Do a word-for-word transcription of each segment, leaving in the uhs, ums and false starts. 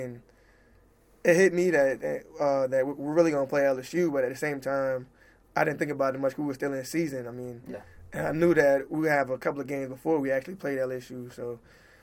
And it hit me that uh, that we're really gonna play L S U, but at the same time, I didn't think about it much because we were still in the season. I mean, yeah. and I knew that we would have a couple of games before we actually played L S U. So,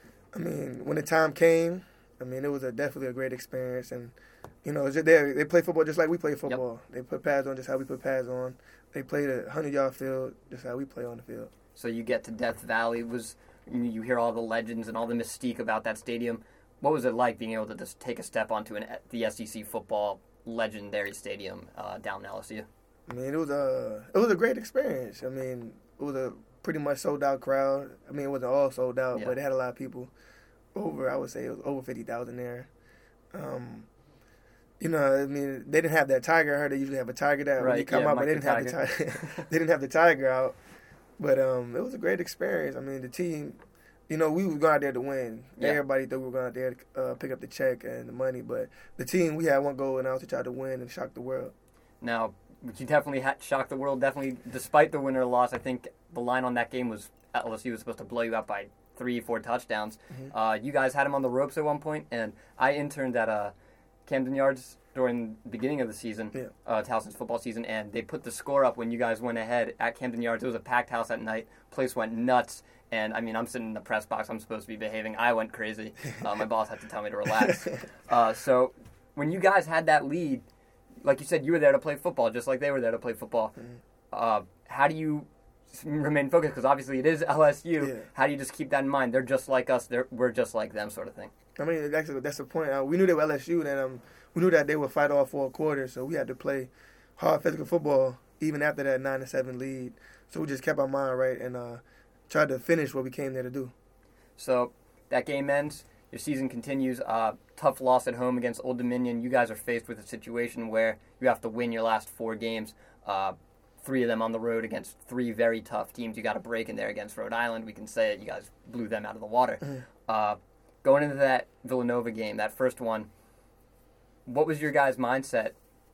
I mean, when the time came, I mean, it was a, definitely a great experience. And, you know, they they play football just like we play football. Yep. They put pads on just how we put pads on. They played a hundred-yard field just how we play on the field. So you get to Death Valley. Was you hear all the legends and all the mystique about that stadium. What was it like being able to just take a step onto an, the S E C football legendary stadium uh, down in L S U? I mean, it was a it was a great experience. I mean, it was a pretty much sold out crowd. I mean, it wasn't all sold out, yeah. but it had a lot of people. Over, I would say, it was over fifty thousand there. Um, you know, I mean, they didn't have that tiger. I heard they usually have a tiger that right, when you come yeah, out, Mike but they didn't the have the tiger. They didn't have the tiger out. But um, it was a great experience. I mean, the team, you know, we were going out there to win. Yeah. Everybody thought we were going out there to uh, pick up the check and the money. But the team, we had one goal, and I was to try to win and shock the world. Now, you definitely had shocked the world. Definitely, despite the win or loss, I think the line on that game was L S U was supposed to blow you out by three, four touchdowns. Mm-hmm. Uh, you guys had him on the ropes at one point, and I interned at uh, Camden Yards during the beginning of the season, yeah. uh, Towson's football season, and they put the score up when you guys went ahead at Camden Yards. It was a packed house at night. Place went nuts, and I mean, I'm sitting in the press box. I'm supposed to be behaving. I went crazy. Uh, my boss had to tell me to relax. Uh, so when you guys had that lead, like you said, you were there to play football, just like they were there to play football. Mm-hmm. Uh, how do you remain focused? Because obviously it is L S U. Yeah. How do you just keep that in mind? They're just like us. They're, we're just like them, sort of thing. I mean, that's, that's the point. Uh, we knew they were L S U, and um, we knew that they would fight all four quarters, so we had to play hard physical football even after that nine to seven lead. So we just kept our mind right and uh, tried to finish what we came there to do. So that game ends. Your season continues. Uh, tough loss at home against Old Dominion. You guys are faced with a situation where you have to win your last four games. Uh, three of them on the road against three very tough teams. You got a break in there against Rhode Island. We can say it. You guys blew them out of the water. Mm-hmm. Uh, going into that Villanova game, that first one, what was your guys' mindset?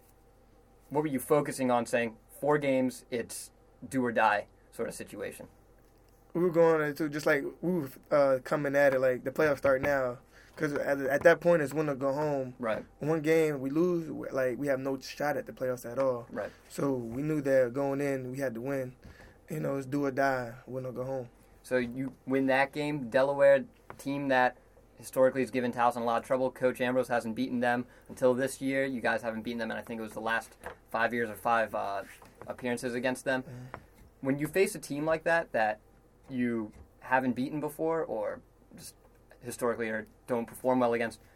What were you focusing on, saying four games, it's do or die sort of situation? We were going into just like we were uh, coming at it like the playoffs start now, because at, at that point it's win or go home. Right. One game we lose, like we have no shot at the playoffs at all. Right. So we knew that going in we had to win. You know, it's do or die, win or go home. So you win that game. Delaware, team that historically has given Towson a lot of trouble. Coach Ambrose hasn't beaten them until this year. You guys haven't beaten them, and I think it was the last five years or five uh, appearances against them. Mm-hmm. When you face a team like that, that you haven't beaten before or just historically or don't perform well against,